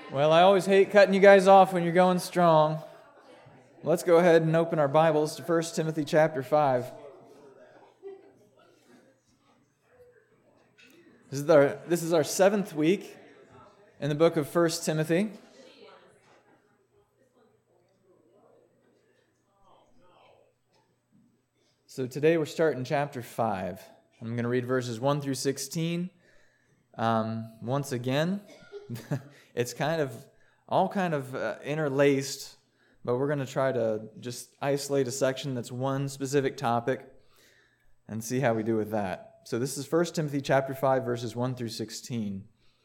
Well, I always hate cutting you guys off when you're going strong. Let's go ahead and open our Bibles to 1 Timothy chapter 5. This is our 7th week in the book of 1 Timothy. So today we're starting chapter 5. I'm going to read verses 1 through 16. Once again, it's all kind of interlaced, but we're going to try to just isolate a section that's one specific topic and see how we do with that. So this is 1 Timothy chapter 5, verses 1 through 16.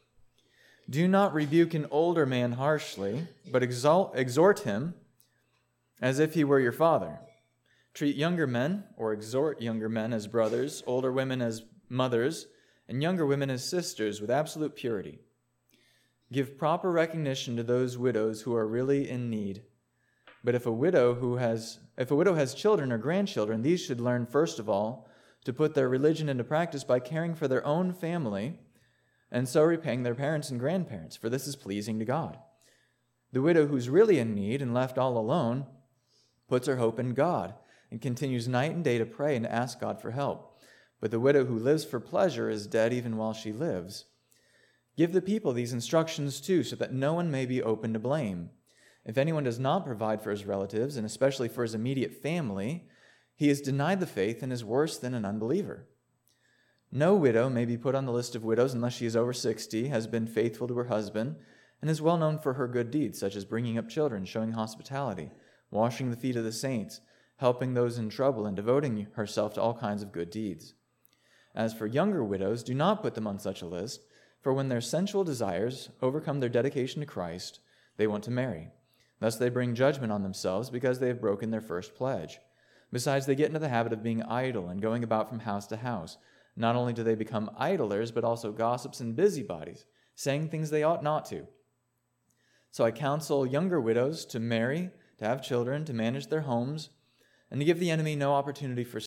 Do not rebuke an older man harshly, but exhort him as if he were your father. Treat younger men, or exhort younger men as brothers, older women as mothers, and younger women as sisters with absolute purity. Give proper recognition to those widows who are really in need. But if a widow has children or grandchildren, these should learn first of all to put their religion into practice by caring for their own family, and so repaying their parents and grandparents, for this is pleasing to God. The widow who's really in need and left all alone puts her hope in God and continues night and day to pray and to ask God for help. But the widow who lives for pleasure is dead even while she lives. Give the people these instructions too, so that no one may be open to blame. If anyone does not provide for his relatives, and especially for his immediate family, he has denied the faith and is worse than an unbeliever. No widow may be put on the list of widows unless she is over 60, has been faithful to her husband, and is well known for her good deeds, such as bringing up children, showing hospitality, washing the feet of the saints, helping those in trouble, and devoting herself to all kinds of good deeds. As for younger widows, do not put them on such a list, for when their sensual desires overcome their dedication to Christ, they want to marry. Thus they bring judgment on themselves because they have broken their first pledge. Besides, they get into the habit of being idle and going about from house to house. Not only do they become idlers, but also gossips and busybodies, saying things they ought not to. So I counsel younger widows to marry, to have children, to manage their homes, and to give the enemy no opportunity for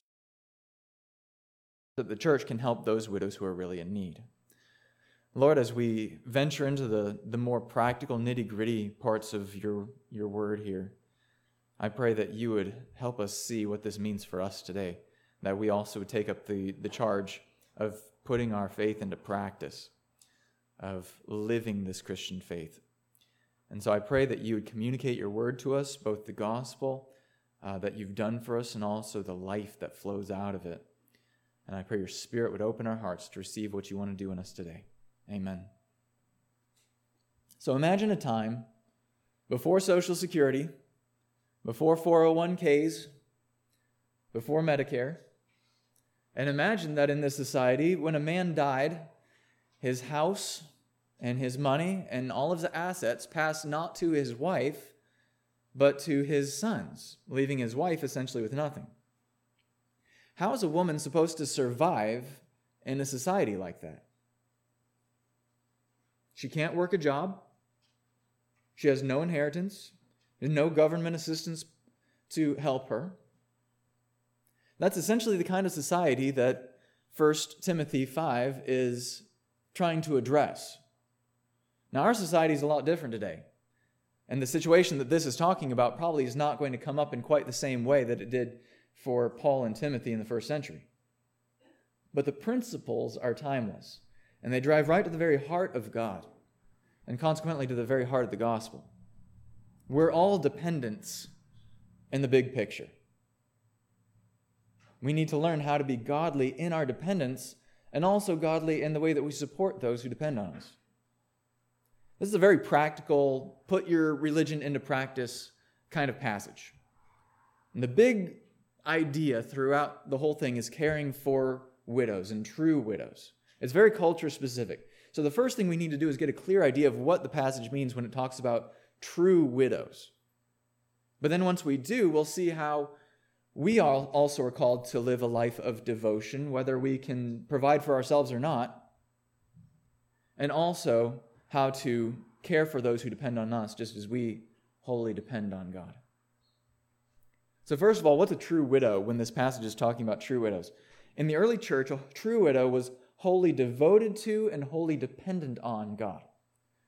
that the church can help those widows who are really in need. Lord, as we venture into the more practical, nitty-gritty parts of your word here, I pray that you would help us see what this means for us today, that we also would take up the charge of putting our faith into practice, of living this Christian faith. And so I pray that you would communicate your word to us, both the gospel that you've done for us and also the life that flows out of it. And I pray your Spirit would open our hearts to receive what you want to do in us today. Amen. So imagine a time before Social Security, before 401ks, before Medicare, and imagine that in this society, when a man died, his house and his money and all of his assets passed not to his wife, but to his sons, leaving his wife essentially with nothing. How is a woman supposed to survive in a society like that? She can't work a job. She has no inheritance. There's no government assistance to help her. That's essentially the kind of society that 1 Timothy 5 is trying to address. Now, our society is a lot different today. And the situation that this is talking about probably is not going to come up in quite the same way that it did for Paul and Timothy in the first century. But the principles are timeless. And they drive right to the very heart of God, and consequently to the very heart of the gospel. We're all dependents in the big picture. We need to learn how to be godly in our dependence and also godly in the way that we support those who depend on us. This is a very practical, put your religion into practice kind of passage. And the big idea throughout the whole thing is caring for widows and true widows. It's very culture specific. So the first thing we need to do is get a clear idea of what the passage means when it talks about true widows. But then once we do, we'll see how we all also are called to live a life of devotion, whether we can provide for ourselves or not, and also how to care for those who depend on us, just as we wholly depend on God. So first of all, what's a true widow when this passage is talking about true widows? In the early church, a true widow was wholly devoted to and wholly dependent on God.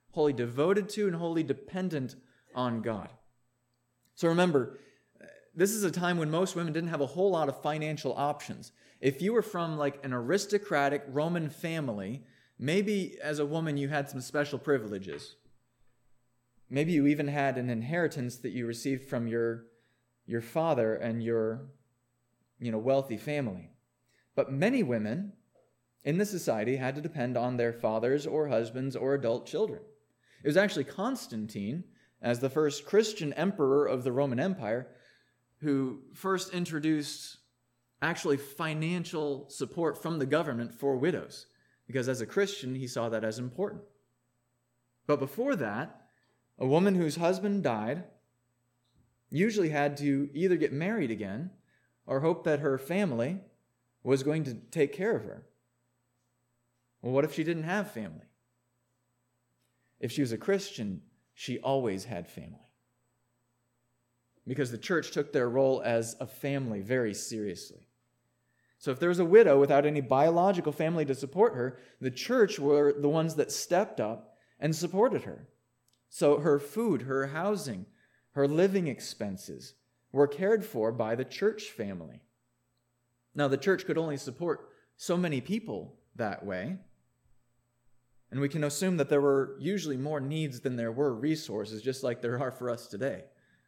wholly devoted to, and wholly dependent on God. So remember, this is a time when most women didn't have a whole lot of financial options. If you were from like an aristocratic Roman family, maybe as a woman you had some special privileges. Maybe you even had an inheritance that you received from your father and your wealthy family. But many women in the society had to depend on their fathers or husbands or adult children. It was actually Constantine, as the first Christian emperor of the Roman Empire, who first introduced actually financial support from the government for widows, because as a Christian, he saw that as important. But before that, a woman whose husband died usually had to either get married again or hope that her family was going to take care of her. Well, what if she didn't have family? If she was a Christian, she always had family, because the church took their role as a family very seriously. So if there was a widow without any biological family to support her, the church were the ones that stepped up and supported her. So her food, her housing, her living expenses were cared for by the church family. Now, the church could only support so many people that way, and we can assume that there were usually more needs than there were resources, just like there are for us today.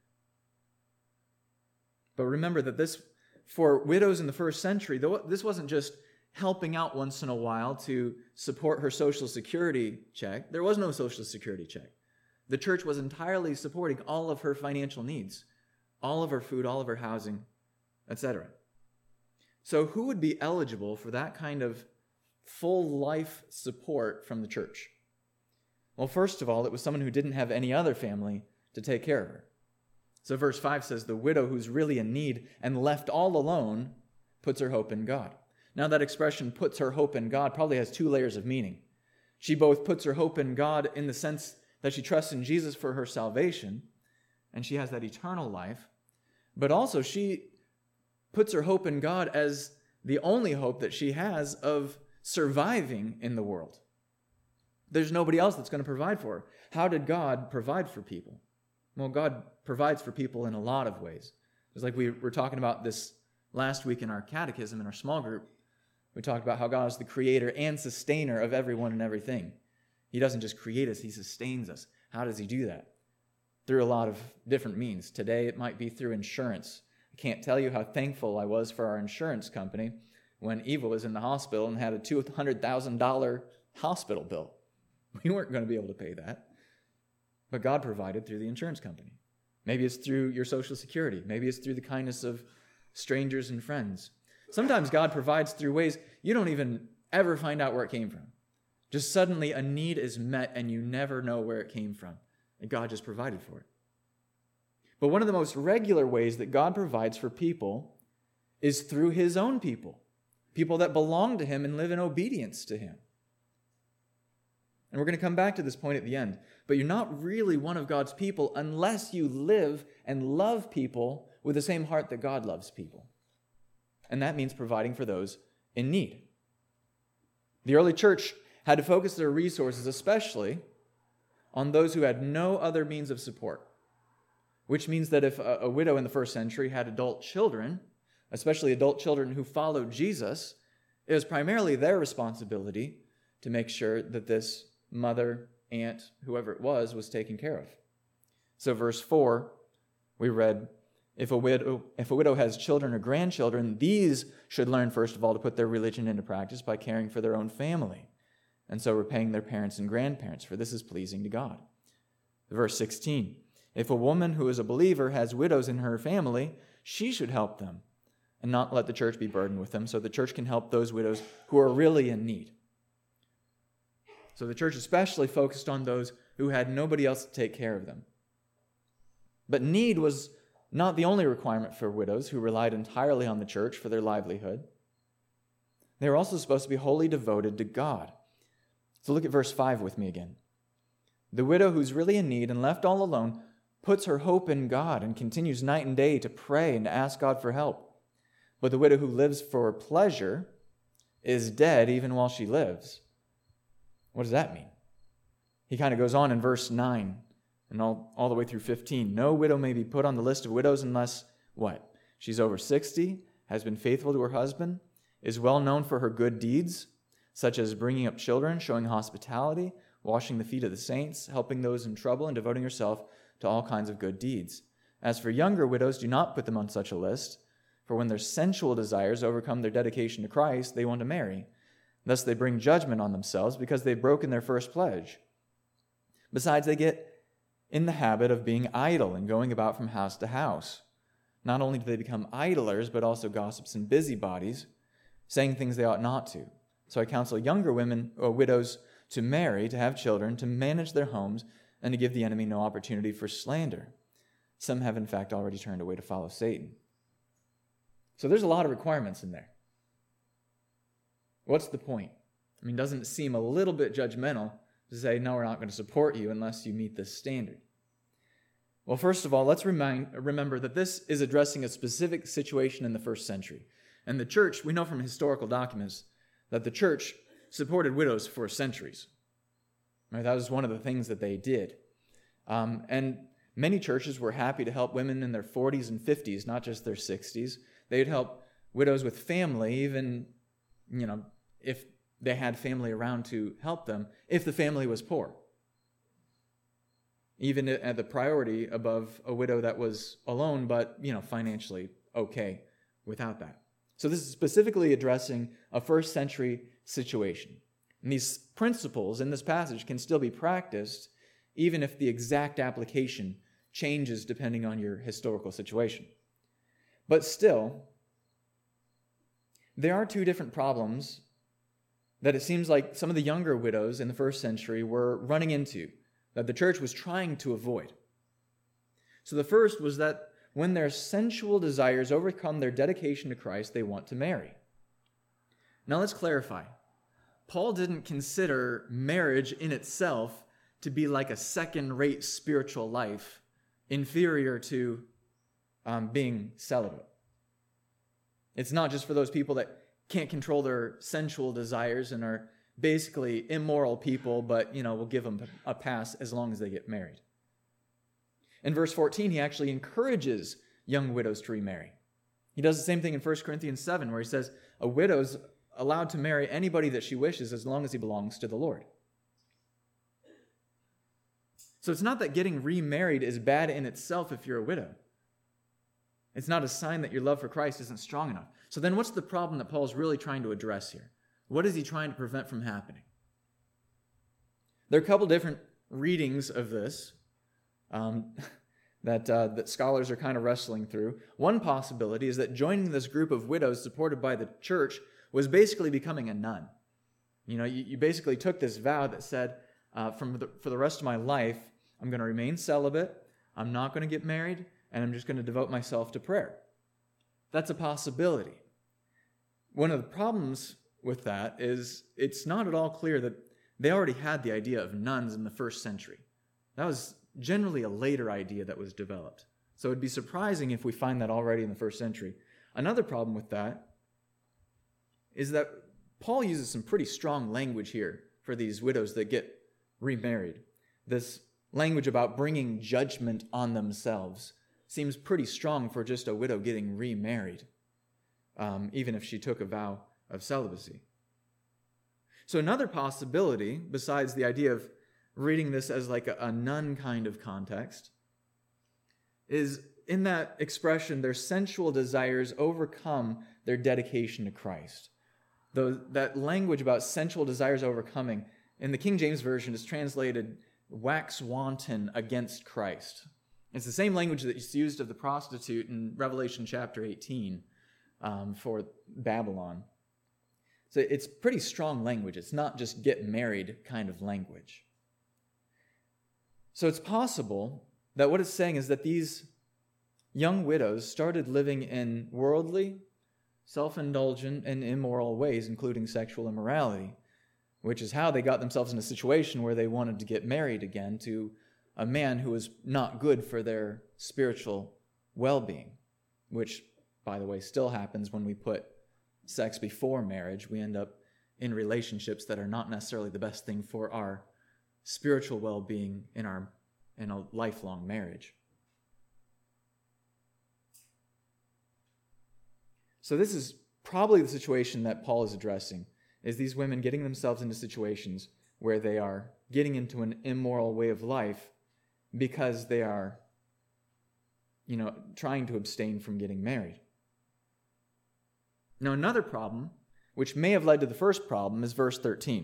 But remember that this, for widows in the first century, this wasn't just helping out once in a while to support her Social Security check. There was no Social Security check. The church was entirely supporting all of her financial needs, all of her food, all of her housing, etc. So who would be eligible for that kind of full life support from the church? Well, first of all, it was someone who didn't have any other family to take care of her. So verse 5 says, the widow who's really in need and left all alone puts her hope in God. Now that expression, puts her hope in God, probably has two layers of meaning. She both puts her hope in God in the sense that she trusts in Jesus for her salvation, and she has that eternal life, but also she puts her hope in God as the only hope that she has of surviving in the world. There's nobody else that's going to provide for her. How did God provide for people? Well, God provides for people in a lot of ways. It's like we were talking about this last week in our catechism, in our small group. We talked about how God is the creator and sustainer of everyone and everything. He doesn't just create us, he sustains us. How does he do that? Through a lot of different means. Today, it might be through insurance. I can't tell you how thankful I was for our insurance company when Eva was in the hospital and had a $200,000 hospital bill. We weren't going to be able to pay that. But God provided through the insurance company. Maybe it's through your Social Security. Maybe it's through the kindness of strangers and friends. Sometimes God provides through ways you don't even ever find out where it came from. Just suddenly a need is met and you never know where it came from. And God just provided for it. But one of the most regular ways that God provides for people is through his own people. People that belong to him and live in obedience to him. And we're going to come back to this point at the end. But you're not really one of God's people unless you live and love people with the same heart that God loves people. And that means providing for those in need. The early church had to focus their resources especially on those who had no other means of support. Which means that if a widow in the first century had adult children, especially adult children who followed Jesus, it was primarily their responsibility to make sure that this mother, aunt, whoever it was taken care of. So verse 4, we read, if a widow has children or grandchildren, these should learn first of all to put their religion into practice by caring for their own family, and so repaying their parents and grandparents, for this is pleasing to God. Verse 16, if a woman who is a believer has widows in her family, she should help them and not let the church be burdened with them, so the church can help those widows who are really in need. So the church especially focused on those who had nobody else to take care of them. But need was not the only requirement for widows who relied entirely on the church for their livelihood. They were also supposed to be wholly devoted to God. So look at verse 5 with me again. The widow who's really in need and left all alone puts her hope in God and continues night and day to pray and to ask God for help. But the widow who lives for pleasure is dead even while she lives. What does that mean? he kind of goes on in verse 9 and all the way through 15. No widow may be put on the list of widows unless, what? She's over 60, has been faithful to her husband, is well known for her good deeds, such as bringing up children, showing hospitality, washing the feet of the saints, helping those in trouble, and devoting herself to all kinds of good deeds. As for younger widows, do not put them on such a list, for when their sensual desires overcome their dedication to Christ, they want to marry. Thus they bring judgment on themselves because they've broken their first pledge. Besides, they get in the habit of being idle and going about from house to house. Not only do they become idlers, but also gossips and busybodies, saying things they ought not to. So I counsel younger women or widows to marry, to have children, to manage their homes, and to give the enemy no opportunity for slander. Some have, in fact, already turned away to follow Satan. So there's a lot of requirements in there. What's the point? I mean, doesn't it seem a little bit judgmental to say, no, we're not going to support you unless you meet this standard? Well, first of all, let's remember that this is addressing a specific situation in the first century. And the church, we know from historical documents that the church supported widows for centuries. Right? That was one of the things that they did. And many churches were happy to help women in their 40s and 50s, not just their 60s. They'd help widows with family, even, if they had family around to help them, if the family was poor. Even at the priority above a widow that was alone, but, financially okay without that. So this is specifically addressing a first century situation. And these principles in this passage can still be practiced even if the exact application changes depending on your historical situation. But still, there are two different problems that it seems like some of the younger widows in the first century were running into, that the church was trying to avoid. So the first was that when their sensual desires overcome their dedication to Christ, they want to marry. Now let's clarify. Paul didn't consider marriage in itself to be like a second-rate spiritual life, inferior to being celibate. It's not just for those people that can't control their sensual desires and are basically immoral people, but, we'll give them a pass as long as they get married. In verse 14, he actually encourages young widows to remarry. He does the same thing in 1 Corinthians 7, where he says a widow's allowed to marry anybody that she wishes as long as he belongs to the Lord. So it's not that getting remarried is bad in itself if you're a widow. It's not a sign that your love for Christ isn't strong enough. So then what's the problem that Paul's really trying to address here? What is he trying to prevent from happening? There are a couple different readings of this that scholars are kind of wrestling through. One possibility is that joining this group of widows supported by the church was basically becoming a nun. You basically took this vow that said, for the rest of my life, I'm going to remain celibate, I'm not going to get married, and I'm just going to devote myself to prayer. That's a possibility. One of the problems with that is it's not at all clear that they already had the idea of nuns in the first century. That was generally a later idea that was developed. So it'd be surprising if we find that already in the first century. Another problem with that is that Paul uses some pretty strong language here for these widows that get remarried. This language about bringing judgment on themselves seems pretty strong for just a widow getting remarried, even if she took a vow of celibacy. So another possibility, besides the idea of reading this as like a nun kind of context, is in that expression, their sensual desires overcome their dedication to Christ. That language about sensual desires overcoming, in the King James Version, is translated wax wanton against Christ. It's the same language that's used of the prostitute in Revelation chapter 18 for Babylon. So it's pretty strong language. It's not just get married kind of language. So it's possible that what it's saying is that these young widows started living in worldly, self-indulgent, and immoral ways, including sexual immorality, which is how they got themselves in a situation where they wanted to get married again to a man who was not good for their spiritual well-being, which, by the way, still happens when we put sex before marriage. We end up in relationships that are not necessarily the best thing for our spiritual well-being in a lifelong marriage. So this is probably the situation that Paul is addressing, is these women getting themselves into situations where they are getting into an immoral way of life because they are, trying to abstain from getting married. Now, another problem, which may have led to the first problem, is verse 13.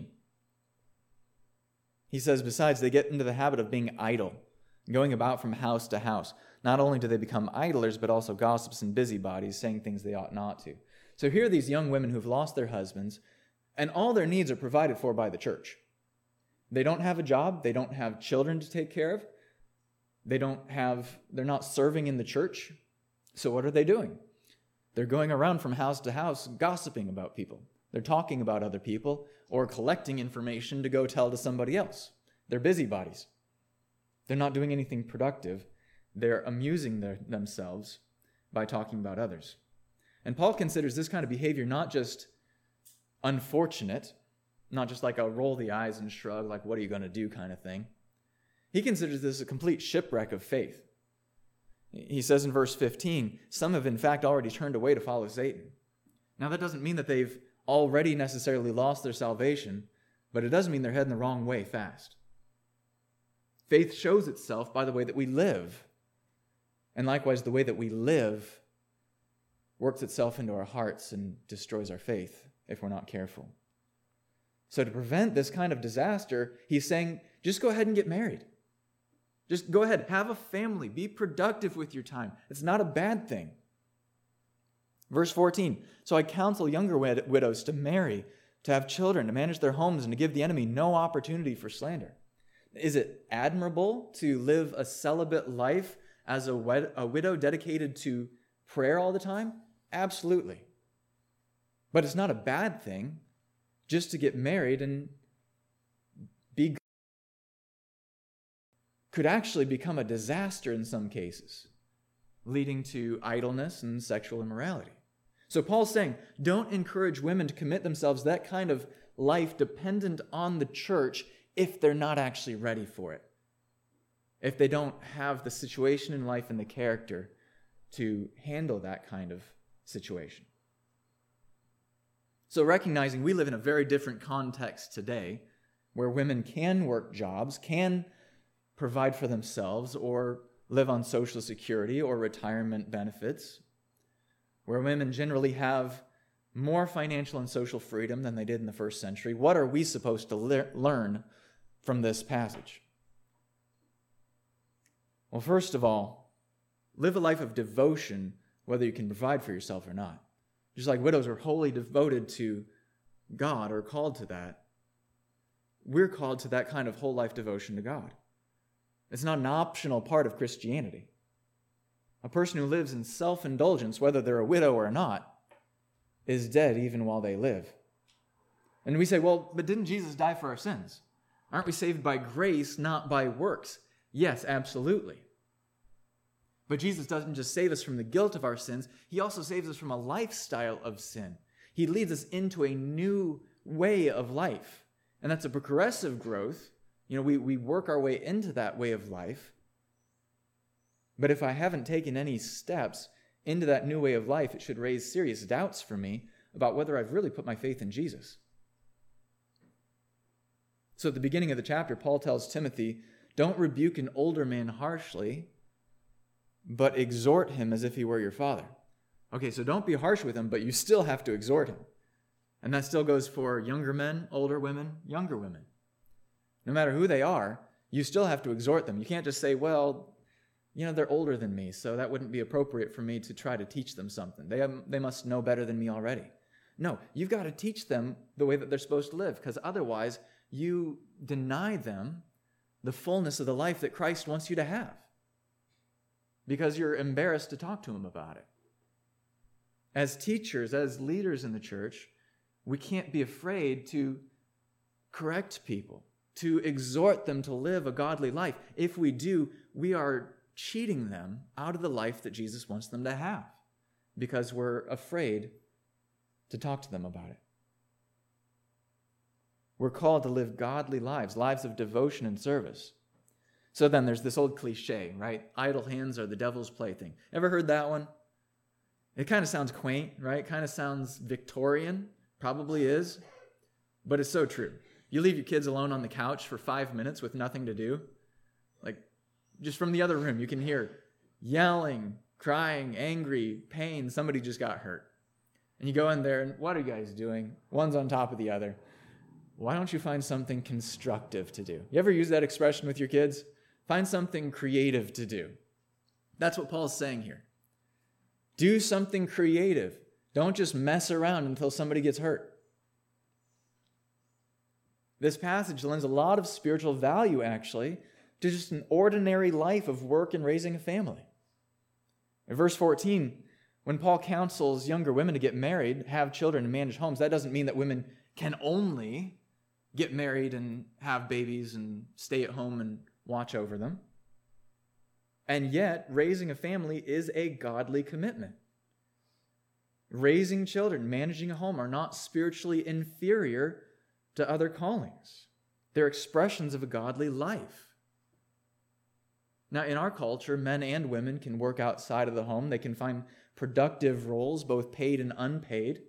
He says, besides, they get into the habit of being idle, going about from house to house. Not only do they become idlers, but also gossips and busybodies, saying things they ought not to. So here are these young women who've lost their husbands, and all their needs are provided for by the church. They don't have a job. They don't have children to take care of. They're not serving in the church. So what are they doing? They're going around from house to house gossiping about people. They're talking about other people or collecting information to go tell to somebody else. They're busybodies. They're not doing anything productive. They're amusing themselves by talking about others. And Paul considers this kind of behavior not just unfortunate, not just like a roll the eyes and shrug, like what are you going to do kind of thing. He considers this a complete shipwreck of faith. He says in verse 15, some have in fact already turned away to follow Satan. Now that doesn't mean that they've already necessarily lost their salvation, but it does mean they're heading the wrong way fast. Faith shows itself by the way that we live. And likewise, the way that we live works itself into our hearts and destroys our faith if we're not careful. So to prevent this kind of disaster, he's saying, just go ahead and get married. Just go ahead, have a family, be productive with your time. It's not a bad thing. Verse 14, so I counsel younger widows to marry, to have children, to manage their homes, and to give the enemy no opportunity for slander. Is it admirable to live a celibate life as a widow dedicated to prayer all the time? Absolutely. But it's not a bad thing just to get married and be good. Could actually become a disaster in some cases, leading to idleness and sexual immorality. So Paul's saying, don't encourage women to commit themselves to that kind of life dependent on the church if they're not actually ready for it. If they don't have the situation in life and the character to handle that kind of situation. So recognizing we live in a very different context today, where women can work jobs, can provide for themselves, or live on Social Security or retirement benefits, where women generally have more financial and social freedom than they did in the first century. What are we supposed to learn from this passage? Well, first of all, live a life of devotion, whether you can provide for yourself or not. Just like widows are wholly devoted to God or called to that, we're called to that kind of whole life devotion to God. It's not an optional part of Christianity. A person who lives in self-indulgence, whether they're a widow or not, is dead even while they live. And we say, well, but didn't Jesus die for our sins? Aren't we saved by grace, not by works? Yes, absolutely. But Jesus doesn't just save us from the guilt of our sins, he also saves us from a lifestyle of sin. He leads us into a new way of life. And that's a progressive growth. We work our way into that way of life. But if I haven't taken any steps into that new way of life, it should raise serious doubts for me about whether I've really put my faith in Jesus. So at the beginning of the chapter, Paul tells Timothy, don't rebuke an older man harshly, but exhort him as if he were your father. Okay, so don't be harsh with him, but you still have to exhort him. And that still goes for younger men, older women, younger women. No matter who they are, you still have to exhort them. You can't just say, well, they're older than me, so that wouldn't be appropriate for me to try to teach them something. They must know better than me already. No, you've got to teach them the way that they're supposed to live, because otherwise you deny them the fullness of the life that Christ wants you to have, because you're embarrassed to talk to them about it. As teachers, as leaders in the church, we can't be afraid to correct people, to exhort them to live a godly life. If we do, we are cheating them out of the life that Jesus wants them to have, because we're afraid to talk to them about it. We're called to live godly lives, lives of devotion and service. So then there's this old cliche, right? Idle hands are the devil's plaything. Ever heard that one? It kind of sounds quaint, right? Kind of sounds Victorian. Probably is. But it's so true. You leave your kids alone on the couch for 5 minutes with nothing to do. Like, just from the other room, you can hear yelling, crying, angry, pain. Somebody just got hurt. And you go in there, and what are you guys doing? One's on top of the other. Why don't you find something constructive to do? You ever use that expression with your kids? Find something creative to do. That's what Paul's saying here. Do something creative. Don't just mess around until somebody gets hurt. This passage lends a lot of spiritual value, actually, to just an ordinary life of work and raising a family. In verse 14, when Paul counsels younger women to get married, have children, and manage homes, that doesn't mean that women can only get married and have babies and stay at home and watch over them. And yet, raising a family is a godly commitment. Raising children, managing a home are not spiritually inferior to other callings. They're expressions of a godly life. Now, in our culture, men and women can work outside of the home. They can find productive roles, both paid and unpaid.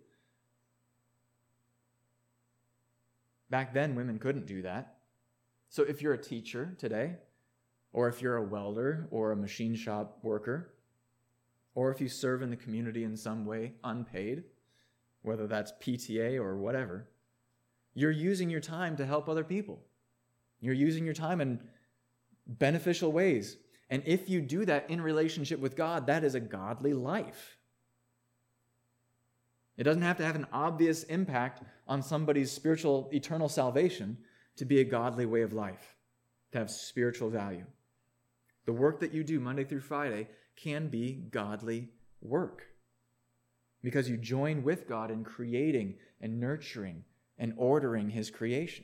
Back then, women couldn't do that. So if you're a teacher today, or if you're a welder or a machine shop worker, or if you serve in the community in some way unpaid, whether that's PTA or whatever, you're using your time to help other people. You're using your time in beneficial ways. And if you do that in relationship with God, that is a godly life. It doesn't have to have an obvious impact on somebody's spiritual, eternal salvation to be a godly way of life, to have spiritual value. The work that you do Monday through Friday can be godly work because you join with God in creating and nurturing and ordering His creation.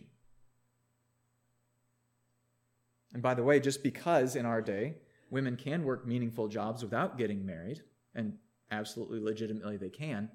And by the way, just because in our day women can work meaningful jobs without getting married, and absolutely legitimately they can,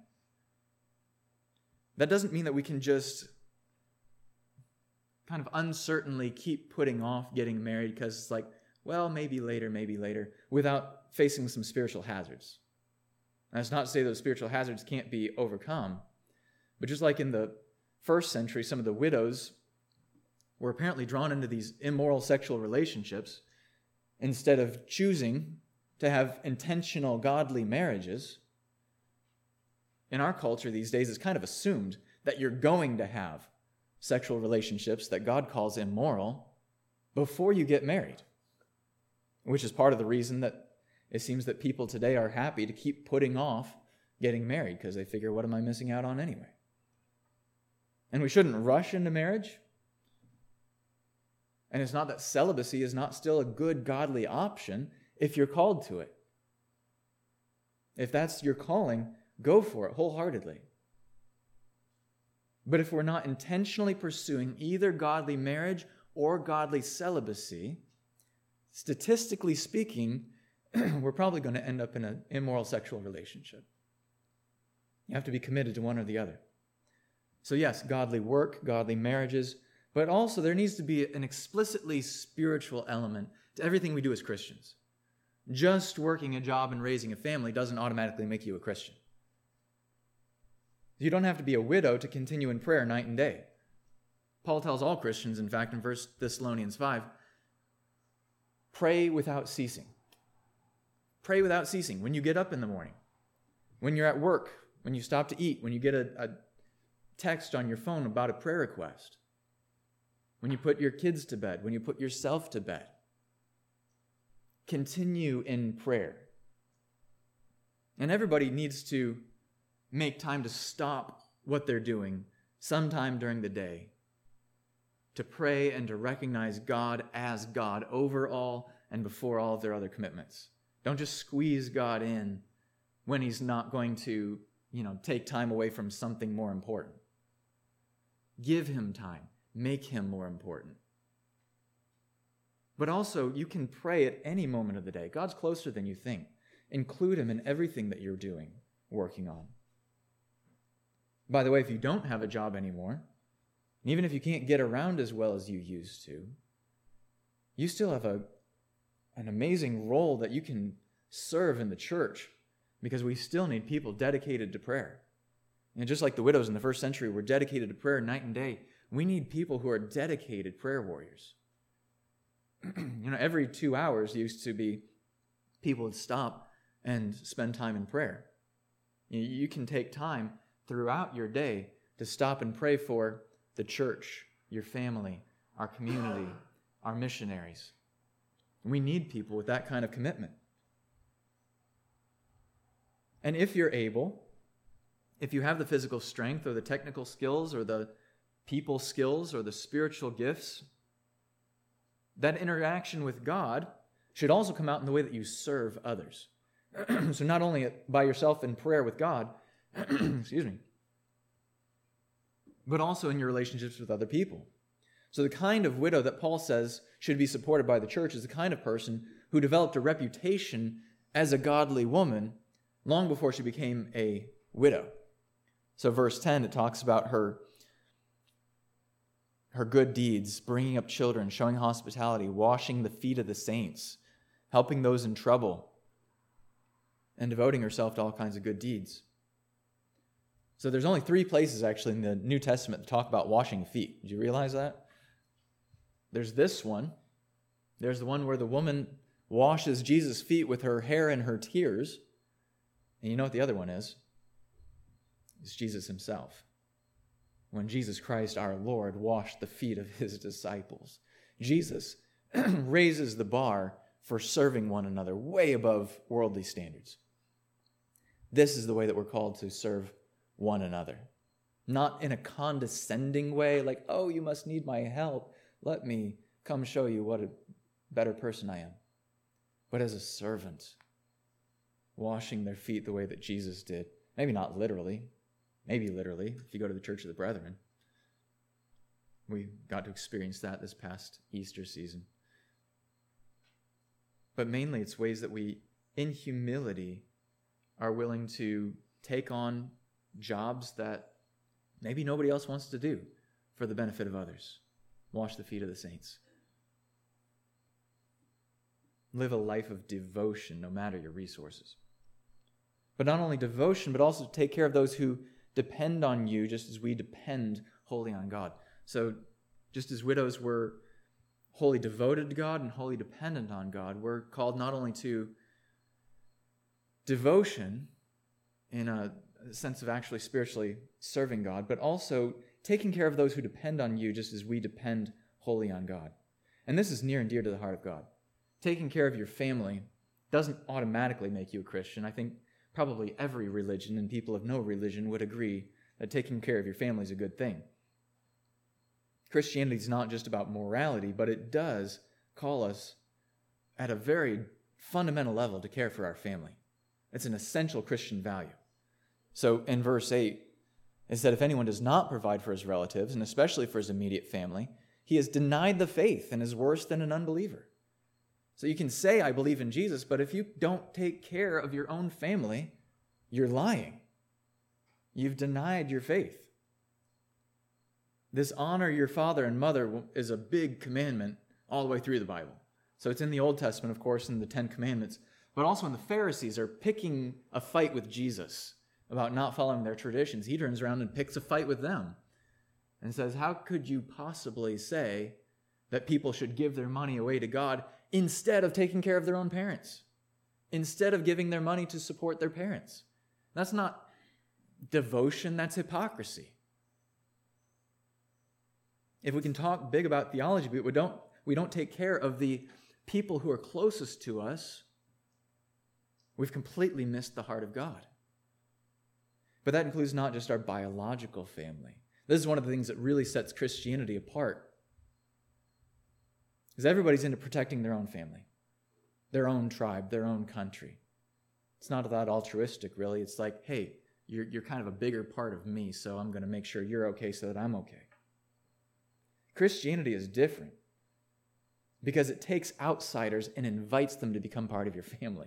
that doesn't mean that we can just kind of uncertainly keep putting off getting married because it's like, well, maybe later, without facing some spiritual hazards. And that's not to say those spiritual hazards can't be overcome, but just like in the first century, some of the widows were apparently drawn into these immoral sexual relationships instead of choosing to have intentional godly marriages. In our culture these days, it's kind of assumed that you're going to have sexual relationships that God calls immoral before you get married, which is part of the reason that it seems that people today are happy to keep putting off getting married because they figure, what am I missing out on anyway? And we shouldn't rush into marriage. And it's not that celibacy is not still a good godly option if you're called to it. If that's your calling, go for it wholeheartedly. But if we're not intentionally pursuing either godly marriage or godly celibacy, statistically speaking, we're probably going to end up in an immoral sexual relationship. You have to be committed to one or the other. So yes, godly work, godly marriages, but also there needs to be an explicitly spiritual element to everything we do as Christians. Just working a job and raising a family doesn't automatically make you a Christian. You don't have to be a widow to continue in prayer night and day. Paul tells all Christians, in fact, in 1 Thessalonians 5, pray without ceasing. Pray without ceasing. When you get up in the morning, when you're at work, when you stop to eat, when you get a text on your phone about a prayer request, when you put your kids to bed, when you put yourself to bed. Continue in prayer. And everybody needs to make time to stop what they're doing sometime during the day to pray and to recognize God as God over all and before all of their other commitments. Don't just squeeze God in when He's not going to, take time away from something more important. Give Him time. Make Him more important. But also, you can pray at any moment of the day. God's closer than you think. Include Him in everything that you're doing, working on. By the way, if you don't have a job anymore, And even if you can't get around as well as you used to, you still have an amazing role that you can serve in the church, because we still need people dedicated to prayer. And just like the widows in the first century were dedicated to prayer night and day, we need people who are dedicated prayer warriors. Every 2 hours used to be people would stop and spend time in prayer. You can take time throughout your day to stop and pray for the church, your family, our community, our missionaries. We need people with that kind of commitment. And if you're able, if you have the physical strength or the technical skills or the people skills or the spiritual gifts, that interaction with God should also come out in the way that you serve others. So not only by yourself in prayer with God, excuse me, but also in your relationships with other people. So the kind of widow that Paul says should be supported by the church is the kind of person who developed a reputation as a godly woman long before she became a widow. So verse 10, it talks about her good deeds, bringing up children, showing hospitality, washing the feet of the saints, helping those in trouble, and devoting herself to all kinds of good deeds. So there's only 3 places actually in the New Testament that talk about washing feet. Did you realize that? There's this one. There's the one where the woman washes Jesus' feet with her hair and her tears. And you know what the other one is? It's Jesus himself. When Jesus Christ, our Lord, washed the feet of his disciples. Jesus raises the bar for serving one another way above worldly standards. This is the way that we're called to serve one another. Not in a condescending way, like, oh, you must need my help. Let me come show you what a better person I am. But as a servant, washing their feet the way that Jesus did. Maybe not literally. Maybe literally, if you go to the Church of the Brethren. We got to experience that this past Easter season. But mainly it's ways that we, in humility, are willing to take on jobs that maybe nobody else wants to do for the benefit of others. Wash the feet of the saints. Live a life of devotion, no matter your resources. But not only devotion, but also take care of those who depend on you, just as we depend wholly on God. So just as widows were wholly devoted to God and wholly dependent on God, we're called not only to devotion in a sense of actually spiritually serving God, but also taking care of those who depend on you, just as we depend wholly on God. And this is near and dear to the heart of God. Taking care of your family doesn't automatically make you a Christian. I think probably every religion and people of no religion would agree that taking care of your family is a good thing. Christianity is not just about morality, but it does call us at a very fundamental level to care for our family. It's an essential Christian value. So in verse 8, it said, if anyone does not provide for his relatives, and especially for his immediate family, he has denied the faith and is worse than an unbeliever. So you can say, I believe in Jesus, but if you don't take care of your own family, you're lying. You've denied your faith. This honor your father and mother is a big commandment all the way through the Bible. So it's in the Old Testament, of course, in the 10 Commandments, but also when the Pharisees are picking a fight with Jesus about not following their traditions, he turns around and picks a fight with them and says, how could you possibly say that people should give their money away to God instead of taking care of their own parents, instead of giving their money to support their parents? That's not devotion, that's hypocrisy. If we can talk big about theology, but we don't take care of the people who are closest to us, we've completely missed the heart of God. But that includes not just our biological family. This is one of the things that really sets Christianity apart. Because everybody's into protecting their own family, their own tribe, their own country. It's not that altruistic, really. It's like, hey, you're kind of a bigger part of me, so I'm going to make sure you're okay so that I'm okay. Christianity is different because it takes outsiders and invites them to become part of your family.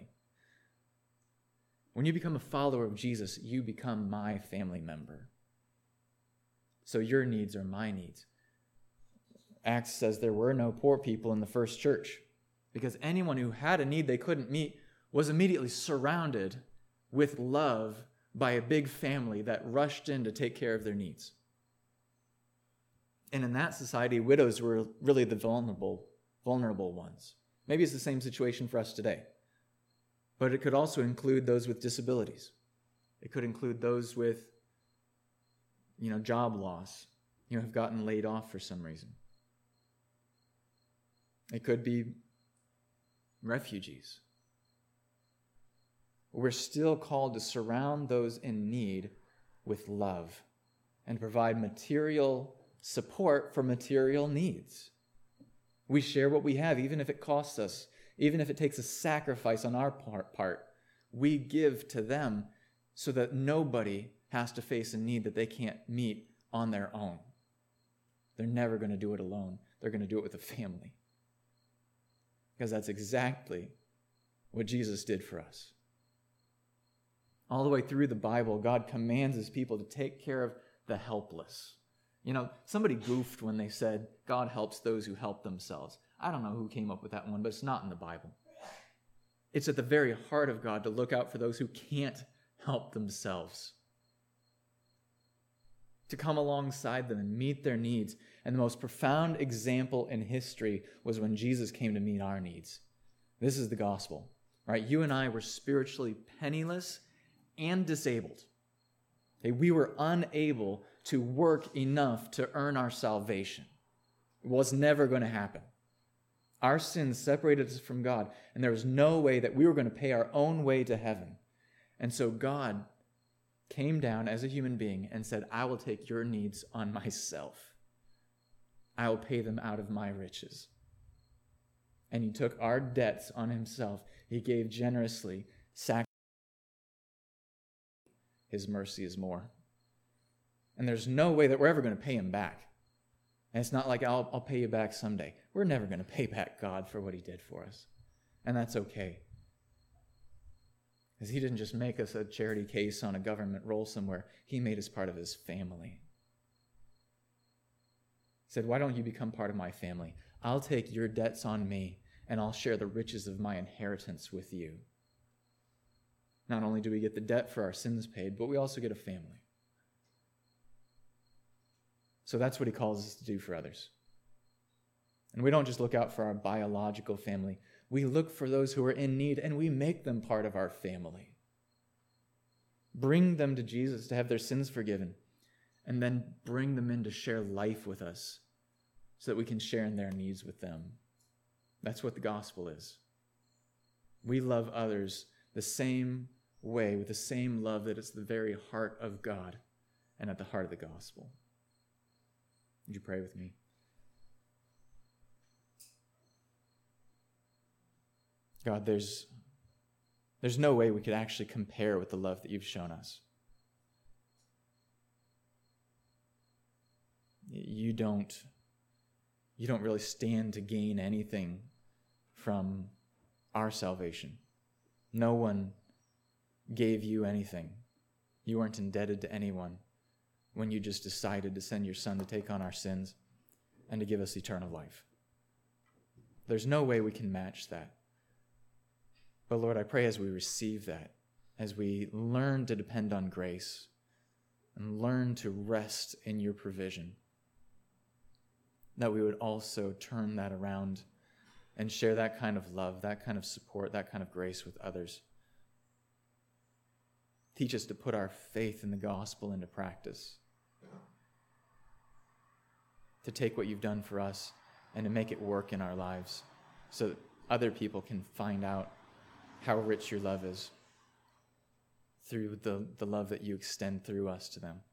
When you become a follower of Jesus, you become my family member. So your needs are my needs. Acts says there were no poor people in the first church because anyone who had a need they couldn't meet was immediately surrounded with love by a big family that rushed in to take care of their needs. And in that society, widows were really the vulnerable ones. Maybe it's the same situation for us today. But it could also include those with disabilities. It could include those with, job loss, have gotten laid off for some reason. It could be refugees. We're still called to surround those in need with love and provide material support for material needs. We share what we have, even if it costs us, even if it takes a sacrifice on our part. We give to them so that nobody has to face a need that they can't meet on their own. They're never going to do it alone. They're going to do it with a family. Because that's exactly what Jesus did for us. All the way through the Bible, God commands his people to take care of the helpless. Somebody goofed when they said, God helps those who help themselves. I don't know who came up with that one, but it's not in the Bible. It's at the very heart of God to look out for those who can't help themselves, to come alongside them and meet their needs. And the most profound example in history was when Jesus came to meet our needs. This is the gospel, right? You and I were spiritually penniless and disabled. We were unable to work enough to earn our salvation. It was never going to happen. Our sins separated us from God, and there was no way that we were going to pay our own way to heaven. And so God came down as a human being and said, I will take your needs on myself. I will pay them out of my riches. And he took our debts on himself. He gave generously, sacrificed. His mercy is more. And there's no way that we're ever going to pay him back. And it's not like I'll pay you back someday. We're never going to pay back God for what he did for us. And that's okay. Because he didn't just make us a charity case on a government roll somewhere. He made us part of his family. He said, why don't you become part of my family? I'll take your debts on me, and I'll share the riches of my inheritance with you. Not only do we get the debt for our sins paid, but we also get a family. So that's what he calls us to do for others. And we don't just look out for our biological family. We look for those who are in need, and we make them part of our family. Bring them to Jesus to have their sins forgiven, and then bring them in to share life with us so that we can share in their needs with them. That's what the gospel is. We love others the same way, with the same love that is the very heart of God and at the heart of the gospel. Would you pray with me? God, there's no way we could actually compare with the love that you've shown us. You don't really stand to gain anything from our salvation. No one gave you anything. You weren't indebted to anyone when you just decided to send your son to take on our sins and to give us eternal life. There's no way we can match that. But Lord, I pray as we receive that, as we learn to depend on grace and learn to rest in your provision, that we would also turn that around and share that kind of love, that kind of support, that kind of grace with others. Teach us to put our faith in the gospel into practice, to take what you've done for us and to make it work in our lives so that other people can find out how rich your love is through the love that you extend through us to them.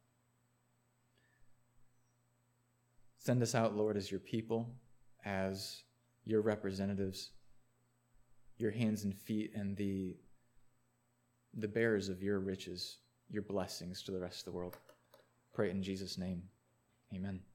Send us out, Lord, as your people, as your representatives, your hands and feet, and the bearers of your riches, your blessings to the rest of the world. Pray it in Jesus' name. Amen.